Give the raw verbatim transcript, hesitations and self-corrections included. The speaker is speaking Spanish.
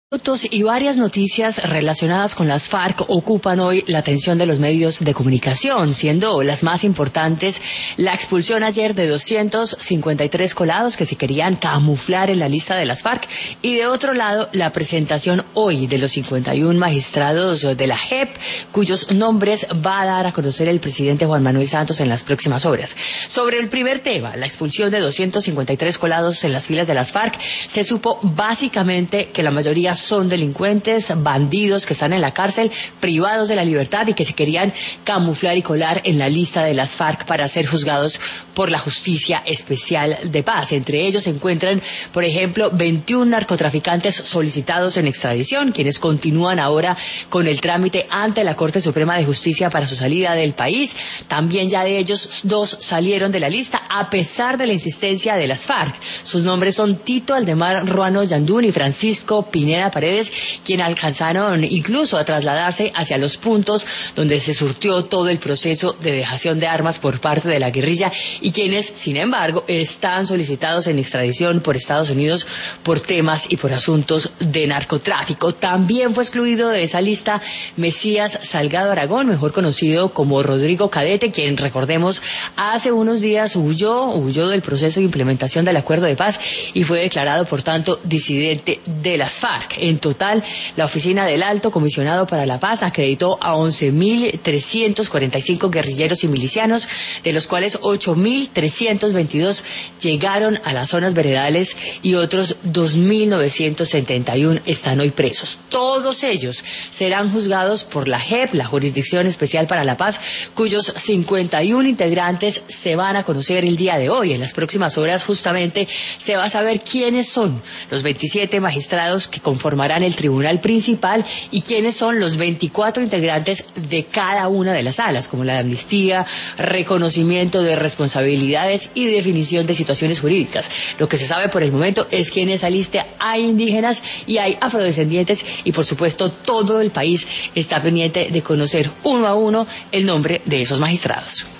Y varias noticias relacionadas con las FARC ocupan hoy la atención de los medios de comunicación, siendo las más importantes la expulsión ayer de doscientos cincuenta y tres colados que se querían camuflar en la lista de las FARC, y de otro lado la presentación hoy de los cincuenta y uno magistrados de la J E P, cuyos nombres va a dar a conocer el presidente Juan Manuel Santos en las próximas horas. Sobre el primer tema, la expulsión de doscientos cincuenta y tres colados en las filas de las FARC, se supo básicamente que la mayoría son delincuentes, bandidos que están en la cárcel, privados de la libertad y que se querían camuflar y colar en la lista de las FARC para ser juzgados por la Justicia Especial de Paz. Entre ellos se encuentran, por ejemplo, veintiún narcotraficantes solicitados en extradición, quienes continúan ahora con el trámite ante la Corte Suprema de Justicia para su salida del país. También ya de ellos dos salieron de la lista a pesar de la insistencia de las FARC. Sus nombres son Tito Aldemar Ruano Yandún y Francisco Pineda Paredes, quienes alcanzaron incluso a trasladarse hacia los puntos donde se surtió todo el proceso de dejación de armas por parte de la guerrilla, y quienes, sin embargo, están solicitados en extradición por Estados Unidos por temas y por asuntos de narcotráfico. También fue excluido de esa lista Mesías Salgado Aragón, mejor conocido como Rodrigo Cadete, quien, recordemos, hace unos días huyó, huyó del proceso de implementación del acuerdo de paz y fue declarado, por tanto, disidente de las FARC. En total, la Oficina del Alto Comisionado para la Paz acreditó a once mil trescientos cuarenta y cinco guerrilleros y milicianos, de los cuales ocho mil trescientos veintidós llegaron a las zonas veredales y otros dos mil novecientos setenta y uno están hoy presos. Todos ellos serán juzgados por la J E P, la Jurisdicción Especial para la Paz, cuyos cincuenta y uno integrantes se van a conocer el día de hoy. En las próximas horas, justamente, se va a saber quiénes son los veintisiete magistrados que conformarán el tribunal principal y quiénes son los veinticuatro integrantes de cada una de las salas, como la de amnistía, reconocimiento de responsabilidades y definición de situaciones jurídicas. Lo que se sabe por el momento es que en esa lista hay indígenas y hay afrodescendientes, y por supuesto todo el país está pendiente de conocer uno a uno el nombre de esos magistrados.